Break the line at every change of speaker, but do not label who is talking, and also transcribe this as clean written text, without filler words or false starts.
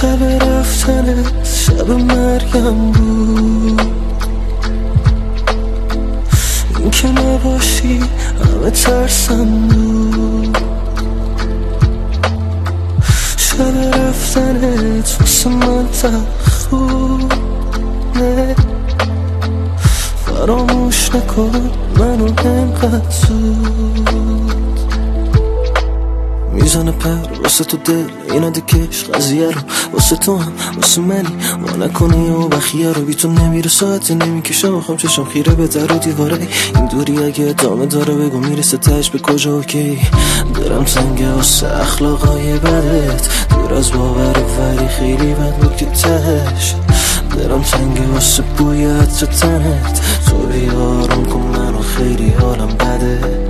شب رفتنت شب مرگم بود، این که نباشی همه ترسم بود. شب رفتنت واسه من تلخ بود، نه فراموش نکن منو انقدر زود. میزنه پر واسه تو دل اینا دکش قضیه رو، واسه تو هم واسه منی ما نکنی و بخیه رو. بی تو نمیره ساعتی نمیکشم، میخوام چشم خیره به در و دیواره. این دوری اگه ادامه داره بگو میرسه تهش به کجا. اوکی دلم تنگه واسه اخلاقای بدت، دور از باور ولی خیلی بد بود که تهش. دلم تنگه واسه بوی عطر تنت، تو بیا آروم کن منو خیلی حالم بده.